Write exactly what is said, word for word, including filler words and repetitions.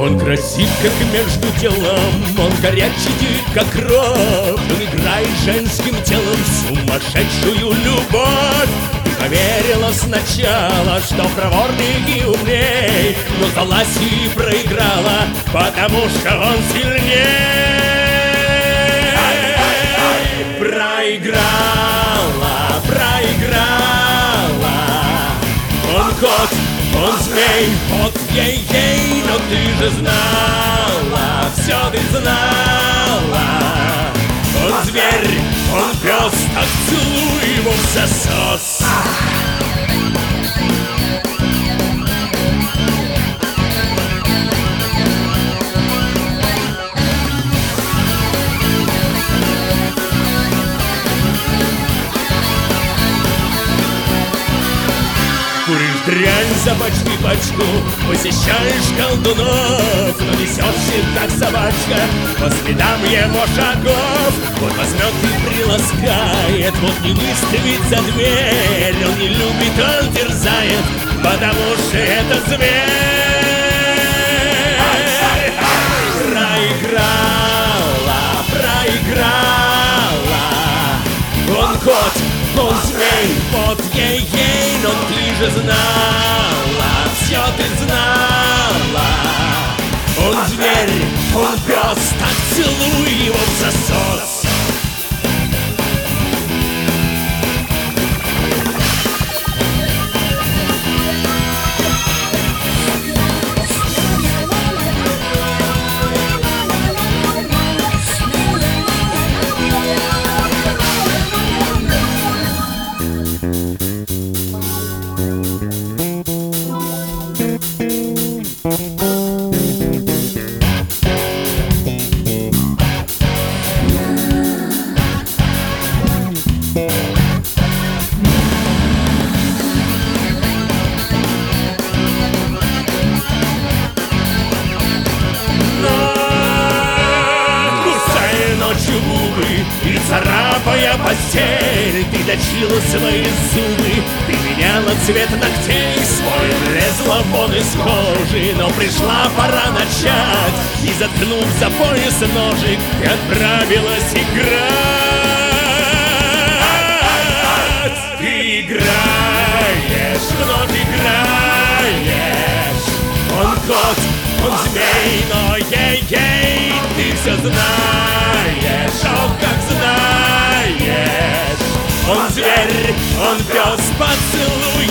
Он красив, как между делом, он горячий, как кровь. Он играет женским телом в сумасшедшую любовь. И поверила сначала, что проворней и умней, но сдалась и проиграла, потому что он сильней. Проиграла, проиграла. Он кот, он змей, вот ей-ей, но ты же знала, все ты знала. Он зверь, он пес, так целуй его в засос. Куришь дрянь за пачки пачку, посещаешь колдунов, но несешься, как собачка, по следам его шагов. Вот возьмет и приласкает, вот не выставит за дверь. Он не любит, он терзает, потому что это зверь. Проиграла, проиграла. Он кот, он змей, вот ей-ей, но ты же знала, все ты знала. Он зверь, он пес, так целуй его в засос. И царапая постель, ты точила свои зубы, ты меняла цвет ногтей свой, лезла вон из кожи, но пришла пора начать. И заткнув за пояс ножик, ты отправилась играть. Ты играешь, вновь играешь. Он кот, он змей, но ей-ей, ты все знаешь, ох, как знаешь. Он зверь, он пес, поцелуй